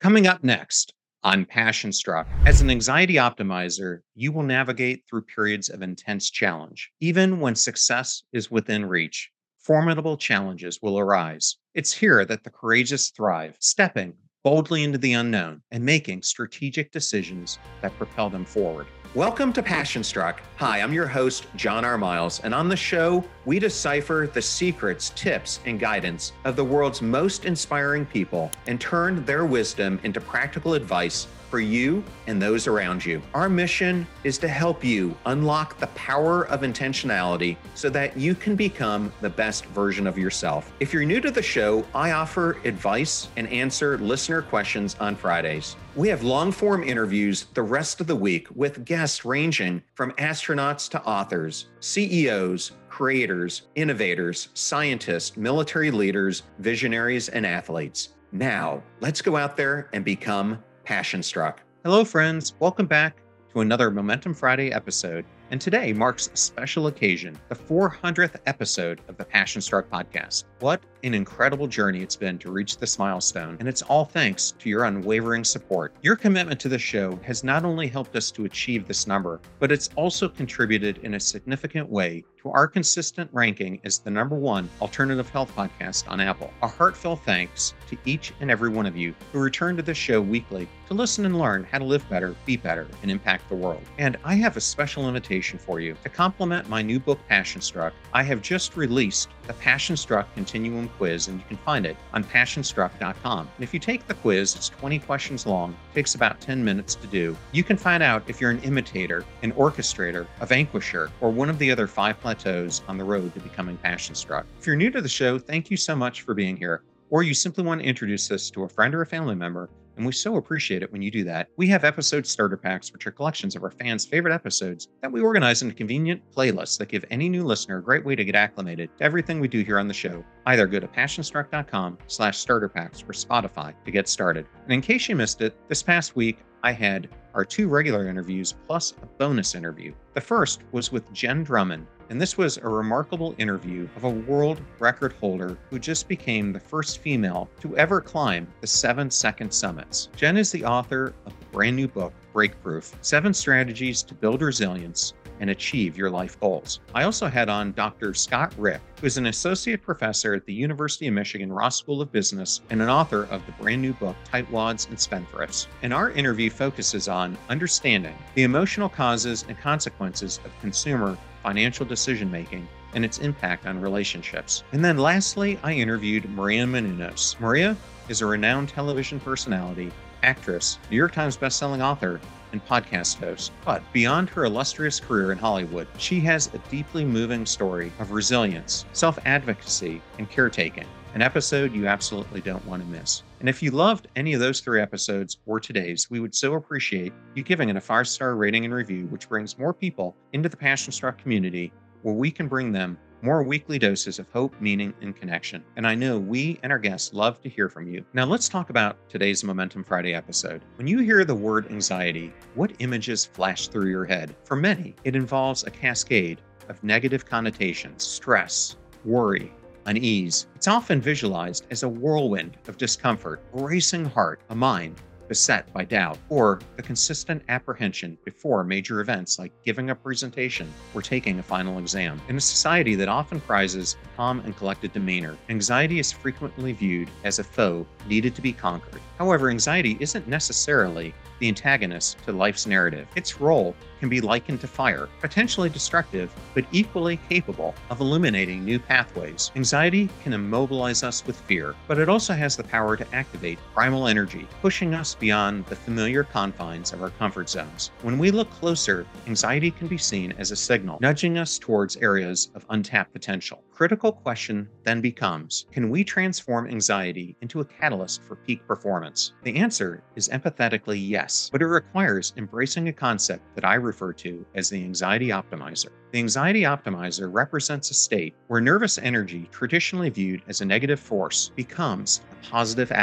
Coming up next on Passion Struck, as an anxiety optimizer, you will navigate through periods of intense challenge. Even when success is within reach, formidable challenges will arise. It's here that the courageous thrive, stepping boldly into the unknown and making strategic decisions that propel them forward. Welcome to Passion Struck. Hi, I'm your host, John R. Miles, and on the show, we decipher the secrets, tips, and guidance of the world's most inspiring people and turn their wisdom into practical advice for you and those around you. Our mission is to help you unlock the power of intentionality so that you can become the best version of yourself. If you're new to the show, I offer advice and answer listener questions on Fridays. We have long-form interviews the rest of the week with guests ranging from astronauts to authors, CEOs, creators, innovators, scientists, military leaders, visionaries, and athletes. Now, let's go out there and become Passion Struck. Hello, friends. Welcome back to another Momentum Friday episode. And today marks a special occasion, the 400th episode of the Passion Struck podcast. What an incredible journey it's been to reach this milestone, and it's all thanks to your unwavering support. Your commitment to the show has not only helped us to achieve this number, but it's also contributed in a significant way to our consistent ranking as the #1 alternative health podcast on Apple. A heartfelt thanks to each and every one of you who return to the show weekly to listen and learn how to live better, be better, and impact the world. And I have a special invitation for you. To complement my new book, Passion Struck, I have just released the Passion Struck Continuum Quiz, and you can find it on passionstruck.com. And if you take the quiz, it's 20 questions long, takes about 10 minutes to do. You can find out if you're an imitator, an orchestrator, a vanquisher, or one of the other 5 plateaus on the road to becoming Passion Struck. If you're new to the show, thank you so much for being here. Or you simply want to introduce us to a friend or a family member, and we so appreciate it when you do that. We have episode starter packs, which are collections of our fans' favorite episodes that we organize into convenient playlists that give any new listener a great way to get acclimated to everything we do here on the show. Either go to passionstruck.com/starter packs or Spotify to get started. And in case you missed it, this past week, I had our 2 regular interviews plus a bonus interview. The first was with Jen Drummond, and this was a remarkable interview of a world record holder who just became the first female to ever climb the 7-second summits. Jen is the author of the brand new book, Breakproof: 7 Strategies to Build Resilience and Achieve Your Life Goals. I also had on Dr. Scott Rick, who is an associate professor at the University of Michigan Ross School of Business and an author of the brand new book, Tightwads and Spendthrifts. And our interview focuses on understanding the emotional causes and consequences of consumer financial decision-making and its impact on relationships. And then lastly, I interviewed Maria Menounos. Maria is a renowned television personality, actress, New York Times bestselling author, and podcast host. But beyond her illustrious career in Hollywood, she has a deeply moving story of resilience, self-advocacy, and caretaking. An episode you absolutely don't want to miss. And if you loved any of those 3 episodes or today's, we would so appreciate you giving it a 5-star rating and review, which brings more people into the Passion Struck community, where we can bring them more weekly doses of hope, meaning, and connection. And I know we and our guests love to hear from you. Now let's talk about today's Momentum Friday episode. When you hear the word anxiety, what images flash through your head? For many, it involves a cascade of negative connotations: stress, worry, unease. It's often visualized as a whirlwind of discomfort, a racing heart, a mind beset by doubt, or the consistent apprehension before major events like giving a presentation or taking a final exam. In a society that often prizes a calm and collected demeanor, anxiety is frequently viewed as a foe needed to be conquered. However, anxiety isn't necessarily the antagonist to life's narrative. Its role can be likened to fire, potentially destructive, but equally capable of illuminating new pathways. Anxiety can immobilize us with fear, but it also has the power to activate primal energy, pushing us beyond the familiar confines of our comfort zones. When we look closer, anxiety can be seen as a signal, nudging us towards areas of untapped potential. Critical question then becomes, can we transform anxiety into a catalyst for peak performance? The answer is empathetically yes, but it requires embracing a concept that I refer to as the anxiety optimizer. The anxiety optimizer represents a state where nervous energy, traditionally viewed as a negative force, becomes a positive ally,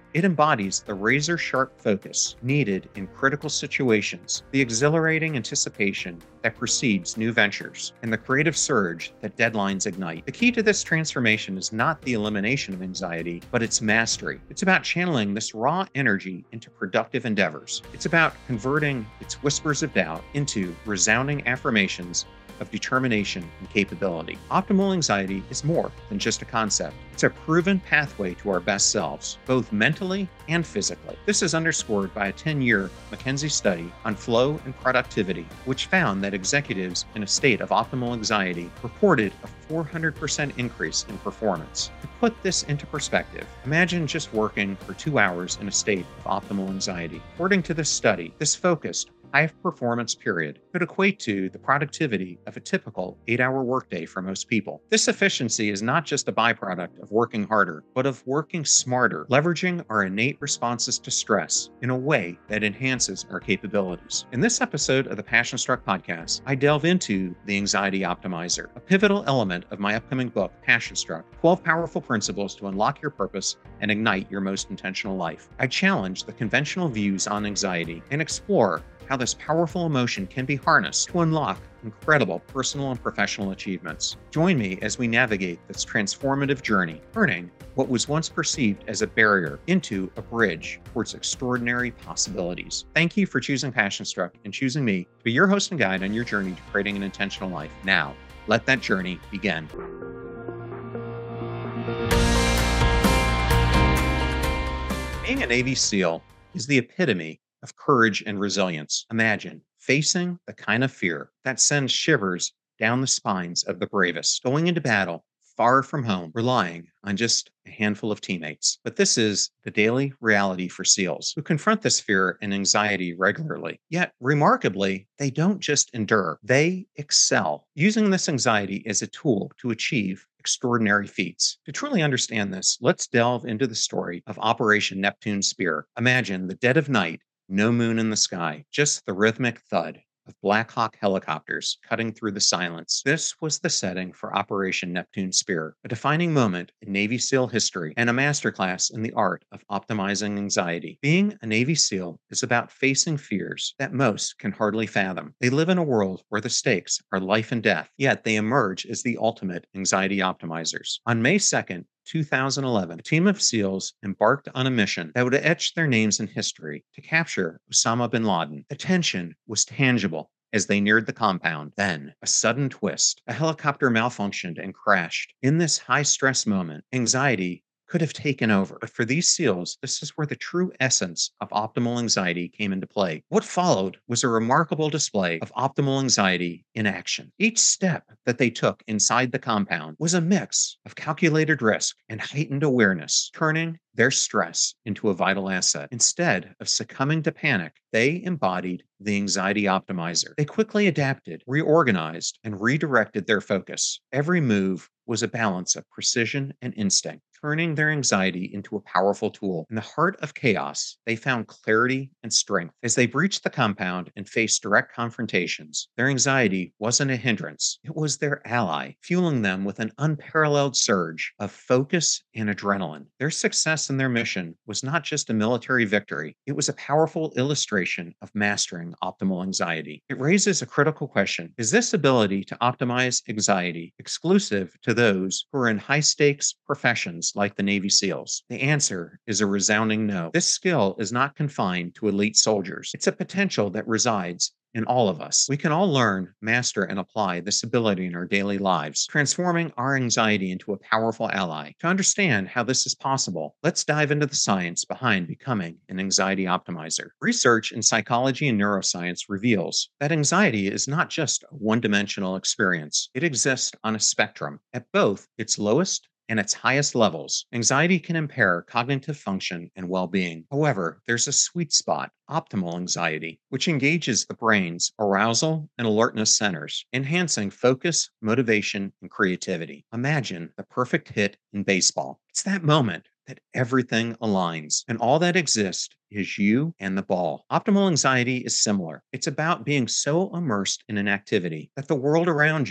It embodies the razor sharp focus needed in critical situations, the exhilarating anticipation that precedes new ventures, and the creative surge that deadlines ignite. The key to this transformation is not the elimination of anxiety, but its mastery. It's about channeling this raw energy into productive endeavors. It's about converting its whispers of doubt into resounding affirmations of determination and capability. Optimal anxiety is more than just a concept. It's a proven pathway to our best selves, both mentally and physically. This is underscored by a 10-year McKinsey study on flow and productivity, which found that executives in a state of optimal anxiety reported a 400% increase in performance. To put this into perspective, imagine just working for 2 hours in a state of optimal anxiety. According to this study, this focused high performance period could equate to the productivity of a typical 8-hour workday for most people. This efficiency is not just a byproduct of working harder, but of working smarter, leveraging our innate responses to stress in a way that enhances our capabilities. In this episode of the Passion Struck podcast, I delve into the Anxiety Optimizer, a pivotal element of my upcoming book, Passion Struck: 12 Powerful Principles to Unlock Your Purpose and Ignite Your Most Intentional Life. I challenge the conventional views on anxiety and explore how this powerful emotion can be harnessed to unlock incredible personal and professional achievements. Join me as we navigate this transformative journey, turning what was once perceived as a barrier into a bridge towards extraordinary possibilities. Thank you for choosing Passion Struck and choosing me to be your host and guide on your journey to creating an intentional life. Now, let that journey begin. Being a Navy SEAL is the epitome of courage and resilience. Imagine facing the kind of fear that sends shivers down the spines of the bravest, going into battle far from home, relying on just a handful of teammates. But this is the daily reality for SEALs who confront this fear and anxiety regularly. Yet, remarkably, they don't just endure, they excel, using this anxiety as a tool to achieve extraordinary feats. To truly understand this, let's delve into the story of Operation Neptune Spear. Imagine the dead of night, no moon in the sky, just the rhythmic thud of Black Hawk helicopters cutting through the silence. This was the setting for Operation Neptune Spear, a defining moment in Navy SEAL history and a masterclass in the art of optimizing anxiety. Being a Navy SEAL is about facing fears that most can hardly fathom. They live in a world where the stakes are life and death, yet they emerge as the ultimate anxiety optimizers. On May 2nd, 2011, a team of SEALs embarked on a mission that would etch their names in history to capture Osama bin Laden. The tension was tangible as they neared the compound. Then, a sudden twist. A helicopter malfunctioned and crashed. In this high-stress moment, anxiety could have taken over. But for these SEALs, this is where the true essence of optimal anxiety came into play. What followed was a remarkable display of optimal anxiety in action. Each step that they took inside the compound was a mix of calculated risk and heightened awareness, turning their stress into a vital asset. Instead of succumbing to panic, they embodied the anxiety optimizer. They quickly adapted, reorganized, and redirected their focus. Every move was a balance of precision and instinct, turning their anxiety into a powerful tool. In the heart of chaos, they found clarity and strength. As they breached the compound and faced direct confrontations, their anxiety wasn't a hindrance, it was their ally, fueling them with an unparalleled surge of focus and adrenaline. Their success in their mission was not just a military victory, it was a powerful illustration of mastering optimal anxiety. It raises a critical question: is this ability to optimize anxiety exclusive to those who are in high-stakes professions like the Navy SEALs? The answer is a resounding no. This skill is not confined to elite soldiers. It's a potential that resides in all of us. We can all learn, master, and apply this ability in our daily lives, transforming our anxiety into a powerful ally. To understand how this is possible, let's dive into the science behind becoming an anxiety optimizer. Research in psychology and neuroscience reveals that anxiety is not just a one-dimensional experience. It exists on a spectrum. At both its lowest and its highest levels, anxiety can impair cognitive function and well-being. However, there's a sweet spot, optimal anxiety, which engages the brain's arousal and alertness centers, enhancing focus, motivation, and creativity. Imagine the perfect hit in baseball. It's that moment that everything aligns, and all that exists is you and the ball. Optimal anxiety is similar. It's about being so immersed in an activity that the world around you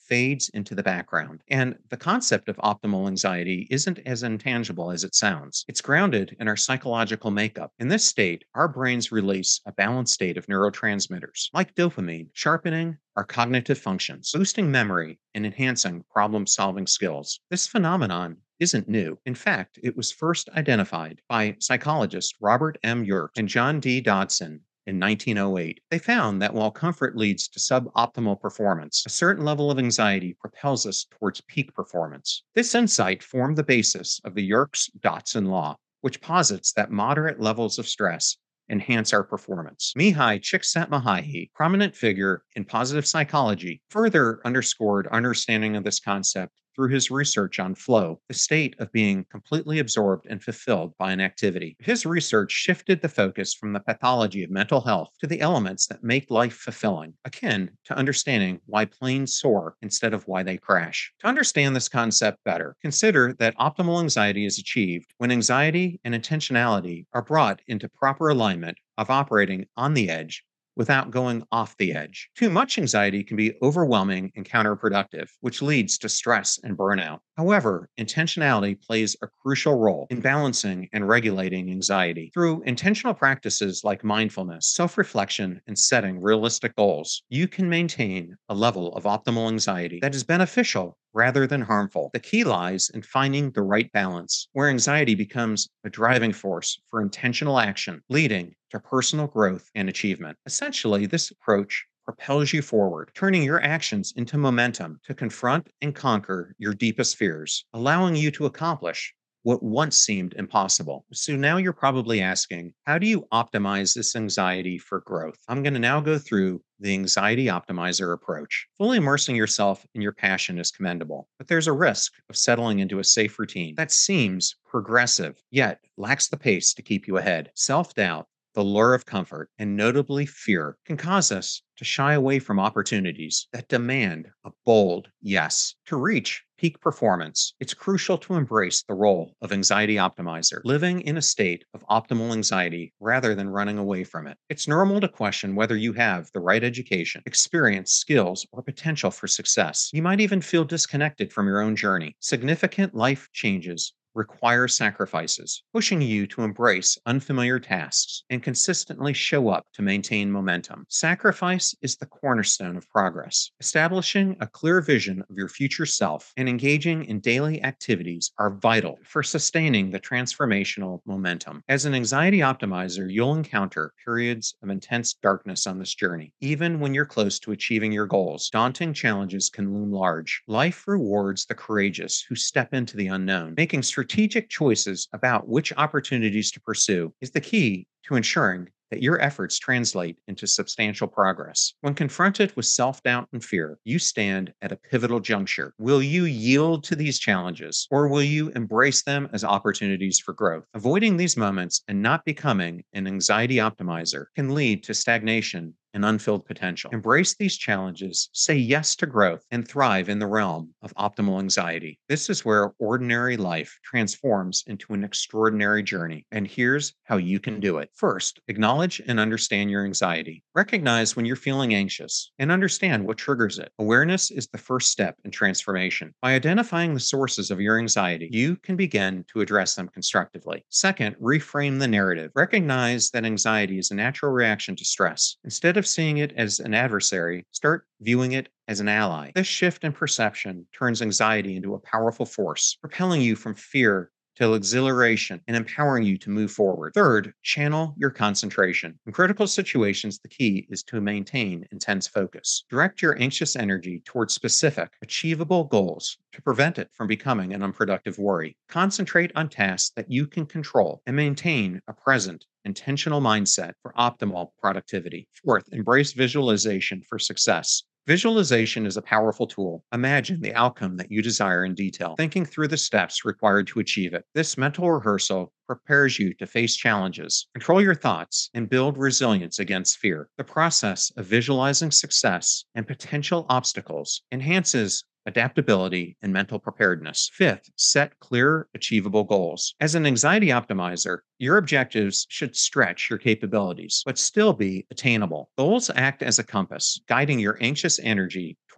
fades into the background. And the concept of optimal anxiety isn't as intangible as it sounds. It's grounded in our psychological makeup. In this state, our brains release a balanced state of neurotransmitters like dopamine, sharpening our cognitive functions, boosting memory, and enhancing problem solving skills. This phenomenon isn't new. In fact, it was first identified by psychologists Robert M. Yerkes and John D. Dodson in 1908. They found that while comfort leads to suboptimal performance, a certain level of anxiety propels us towards peak performance. This insight formed the basis of the Yerkes-Dodson law, which posits that moderate levels of stress enhance our performance. Mihai Csikszentmihalyi, prominent figure in positive psychology, further underscored understanding of this concept through his research on flow, the state of being completely absorbed and fulfilled by an activity. His research shifted the focus from the pathology of mental health to the elements that make life fulfilling, akin to understanding why planes soar instead of why they crash. To understand this concept better, consider that optimal anxiety is achieved when anxiety and intentionality are brought into proper alignment of operating on the edge without going off the edge. Too much anxiety can be overwhelming and counterproductive, which leads to stress and burnout. However, intentionality plays a crucial role in balancing and regulating anxiety. Through intentional practices like mindfulness, self reflection, and setting realistic goals, you can maintain a level of optimal anxiety that is beneficial rather than harmful. The key lies in finding the right balance, where anxiety becomes a driving force for intentional action, leading to personal growth and achievement. Essentially, this approach propels you forward, turning your actions into momentum to confront and conquer your deepest fears, allowing you to accomplish what once seemed impossible. So now you're probably asking, how do you optimize this anxiety for growth? I'm going to now go through the anxiety optimizer approach. Fully immersing yourself in your passion is commendable, but there's a risk of settling into a safe routine that seems progressive, yet lacks the pace to keep you ahead. Self-doubt, the lure of comfort, and notably fear can cause us to shy away from opportunities that demand a bold yes. To reach peak performance, it's crucial to embrace the role of anxiety optimizer, living in a state of optimal anxiety rather than running away from it. It's normal to question whether you have the right education, experience, skills, or potential for success. You might even feel disconnected from your own journey. Significant life changes require sacrifices, pushing you to embrace unfamiliar tasks and consistently show up to maintain momentum. Sacrifice is the cornerstone of progress. Establishing a clear vision of your future self and engaging in daily activities are vital for sustaining the transformational momentum. As an anxiety optimizer, you'll encounter periods of intense darkness on this journey. Even when you're close to achieving your goals, daunting challenges can loom large. Life rewards the courageous who step into the unknown, making strategic choices about which opportunities to pursue is the key to ensuring that your efforts translate into substantial progress. When confronted with self-doubt and fear, you stand at a pivotal juncture. Will you yield to these challenges, or will you embrace them as opportunities for growth? Avoiding these moments and not becoming an anxiety optimizer can lead to stagnation and unfilled potential. Embrace these challenges, say yes to growth, and thrive in the realm of optimal anxiety. This is where ordinary life transforms into an extraordinary journey. And here's how you can do it. First, acknowledge and understand your anxiety. Recognize when you're feeling anxious and understand what triggers it. Awareness is the first step in transformation. By identifying the sources of your anxiety, you can begin to address them constructively. Second, reframe the narrative. Recognize that anxiety is a natural reaction to stress. Instead of seeing it as an adversary, start viewing it as an ally. This shift in perception turns anxiety into a powerful force, propelling you from fear to exhilaration and empowering you to move forward. Third, channel your concentration. In critical situations, the key is to maintain intense focus. Direct your anxious energy towards specific, achievable goals to prevent it from becoming an unproductive worry. Concentrate on tasks that you can control and maintain a present, intentional mindset for optimal productivity. Fourth, embrace visualization for success. Visualization is a powerful tool. Imagine the outcome that you desire in detail, thinking through the steps required to achieve it. This mental rehearsal prepares you to face challenges, control your thoughts, and build resilience against fear. The process of visualizing success and potential obstacles enhances adaptability, and mental preparedness. Fifth, set clear, achievable goals. As an anxiety optimizer, your objectives should stretch your capabilities, but still be attainable. Goals act as a compass, guiding your anxious energy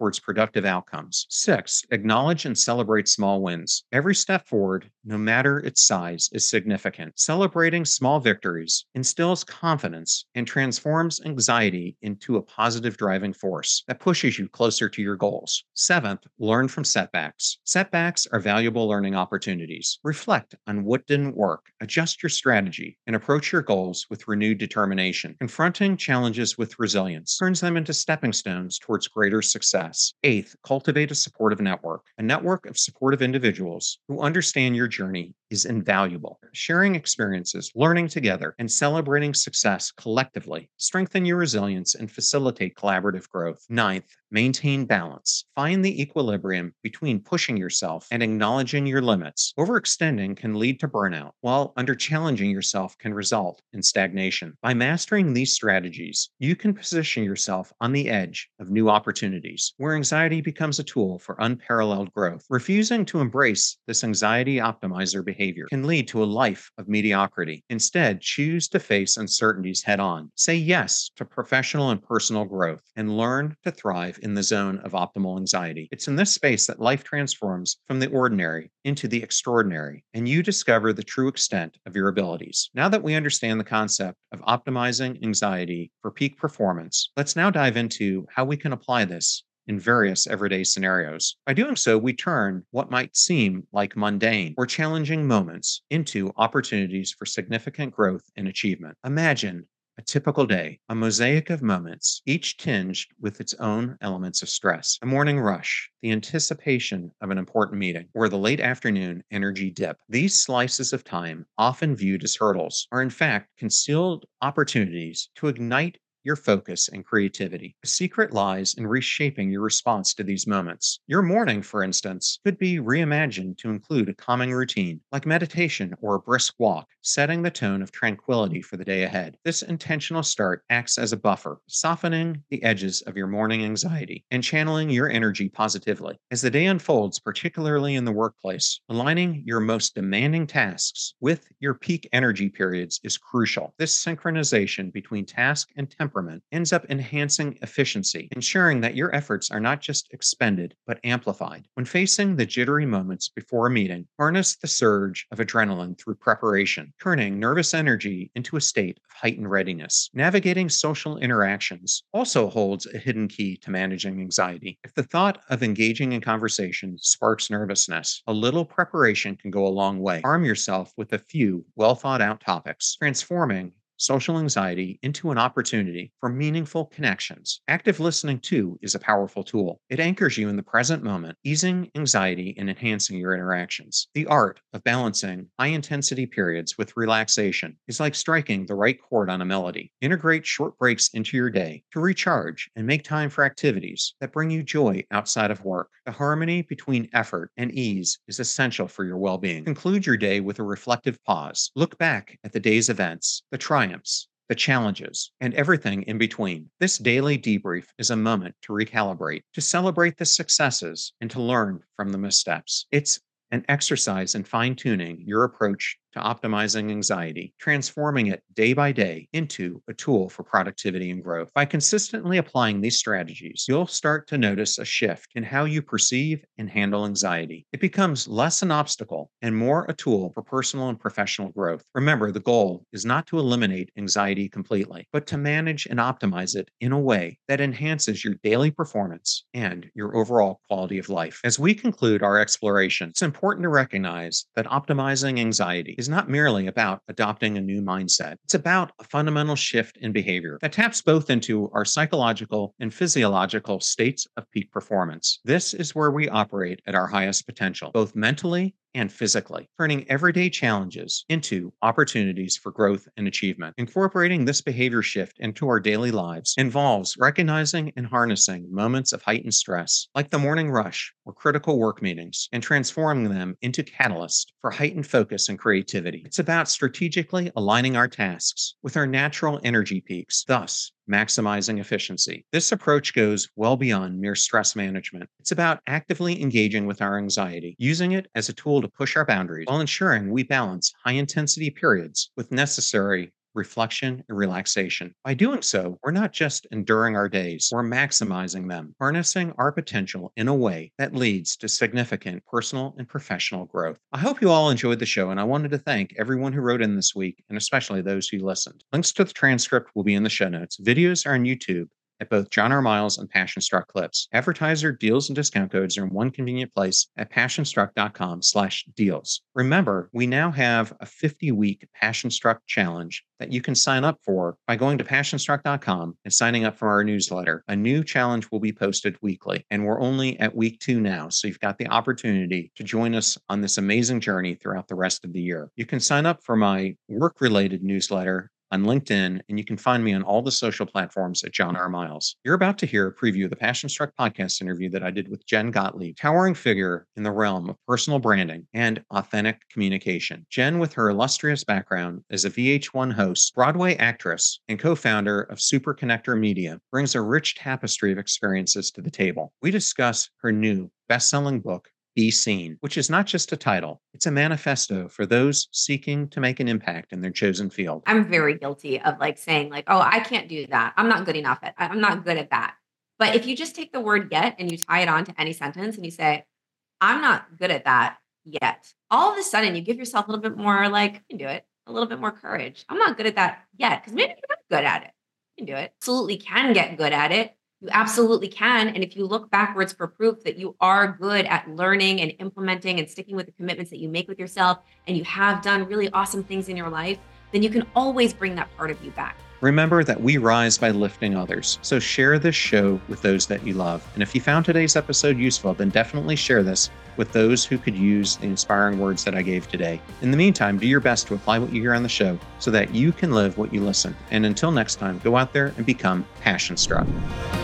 towards productive outcomes. 6, acknowledge and celebrate small wins. Every step forward, no matter its size, is significant. Celebrating small victories instills confidence and transforms anxiety into a positive driving force that pushes you closer to your goals. 7th, learn from setbacks. Setbacks are valuable learning opportunities. Reflect on what didn't work, adjust your strategy, and approach your goals with renewed determination. Confronting challenges with resilience turns them into stepping stones towards greater success. 8th, cultivate a supportive network. A network of supportive individuals who understand your journey is invaluable. Sharing experiences, learning together, and celebrating success collectively strengthen your resilience and facilitate collaborative growth. 9th, maintain balance. Find the equilibrium between pushing yourself and acknowledging your limits. Overextending can lead to burnout, while under-challenging yourself can result in stagnation. By mastering these strategies, you can position yourself on the edge of new opportunities, where anxiety becomes a tool for unparalleled growth. Refusing to embrace this anxiety optimizer behavior can lead to a life of mediocrity. Instead, choose to face uncertainties head on. Say yes to professional and personal growth, and learn to thrive in the zone of optimal anxiety. It's in this space that life transforms from the ordinary into the extraordinary, and you discover the true extent of your abilities. Now that we understand the concept of optimizing anxiety for peak performance, let's now dive into how we can apply this in various everyday scenarios. By doing so, we turn what might seem like mundane or challenging moments into opportunities for significant growth and achievement. Imagine a typical day, a mosaic of moments, each tinged with its own elements of stress. The morning rush, the anticipation of an important meeting, or the late afternoon energy dip. These slices of time, often viewed as hurdles, are in fact concealed opportunities to ignite your focus and creativity. The secret lies in reshaping your response to these moments. Your morning, for instance, could be reimagined to include a calming routine, like meditation or a brisk walk, setting the tone of tranquility for the day ahead. This intentional start acts as a buffer, softening the edges of your morning anxiety and channeling your energy positively. As the day unfolds, particularly in the workplace, aligning your most demanding tasks with your peak energy periods is crucial. This synchronization between task and temperament ends up enhancing efficiency, ensuring that your efforts are not just expended, but amplified. When facing the jittery moments before a meeting, harness the surge of adrenaline through preparation, turning nervous energy into a state of heightened readiness. Navigating social interactions also holds a hidden key to managing anxiety. If the thought of engaging in conversation sparks nervousness, a little preparation can go a long way. Arm yourself with a few well thought out topics, transforming social anxiety into an opportunity for meaningful connections. Active listening, too, is a powerful tool. It anchors you in the present moment, easing anxiety and enhancing your interactions. The art of balancing high intensity periods with relaxation is like striking the right chord on a melody. Integrate short breaks into your day to recharge and make time for activities that bring you joy outside of work. The harmony between effort and ease is essential for your well being. Conclude your day with a reflective pause. Look back at the day's events, the triumphs, the challenges, and everything in between. This daily debrief is a moment to recalibrate, to celebrate the successes, and to learn from the missteps. It's an exercise in fine tuning your approach to optimizing anxiety, transforming it day by day into a tool for productivity and growth. By consistently applying these strategies, you'll start to notice a shift in how you perceive and handle anxiety. It becomes less an obstacle and more a tool for personal and professional growth. Remember, the goal is not to eliminate anxiety completely, but to manage and optimize it in a way that enhances your daily performance and your overall quality of life. As we conclude our exploration, it's important to recognize that optimizing anxiety is not merely about adopting a new mindset. It's about a fundamental shift in behavior that taps both into our psychological and physiological states of peak performance. This is where we operate at our highest potential, both mentally and physically, turning everyday challenges into opportunities for growth and achievement. Incorporating this behavior shift into our daily lives involves recognizing and harnessing moments of heightened stress, like the morning rush or critical work meetings, and transforming them into catalysts for heightened focus and creativity. It's about strategically aligning our tasks with our natural energy peaks, thus maximizing efficiency. This approach goes well beyond mere stress management. It's about actively engaging with our anxiety, using it as a tool to push our boundaries while ensuring we balance high intensity periods with necessary reflection, and relaxation. By doing so, we're not just enduring our days, we're maximizing them, harnessing our potential in a way that leads to significant personal and professional growth. I hope you all enjoyed the show, and I wanted to thank everyone who wrote in this week, and especially those who listened. Links to the transcript will be in the show notes. Videos are on YouTube at both John R. Miles and Passion Struck Clips. Advertiser deals and discount codes are in one convenient place at passionstruck.com/deals. Remember, we now have a 50-week Passion Struck challenge that you can sign up for by going to passionstruck.com and signing up for our newsletter. A new challenge will be posted weekly, and we're only at week 2 now, so you've got the opportunity to join us on this amazing journey throughout the rest of the year. You can sign up for my work-related newsletter on LinkedIn, and you can find me on all the social platforms at John R. Miles. You're about to hear a preview of the Passion Struck podcast interview that I did with Jen Gottlieb, towering figure in the realm of personal branding and authentic communication. Jen, with her illustrious background as a VH1 host, Broadway actress, and co-founder of Super Connector Media, brings a rich tapestry of experiences to the table. We discuss her new best-selling book, Be Seen, which is not just a title, it's a manifesto for those seeking to make an impact in their chosen field. I'm very guilty of saying oh, I can't do that. I'm not good enough at I'm not good at that. But if you just take the word yet and you tie it on to any sentence and you say, I'm not good at that yet, all of a sudden you give yourself a little bit more I can do it, a little bit more courage. I'm not good at that yet because maybe you're not good at it. You can do it. Absolutely can get good at it. You absolutely can. And if you look backwards for proof that you are good at learning and implementing and sticking with the commitments that you make with yourself, and you have done really awesome things in your life, then you can always bring that part of you back. Remember that we rise by lifting others. So share this show with those that you love. And if you found today's episode useful, then definitely share this with those who could use the inspiring words that I gave today. In the meantime, do your best to apply what you hear on the show so that you can live what you listen. And until next time, go out there and become passion struck.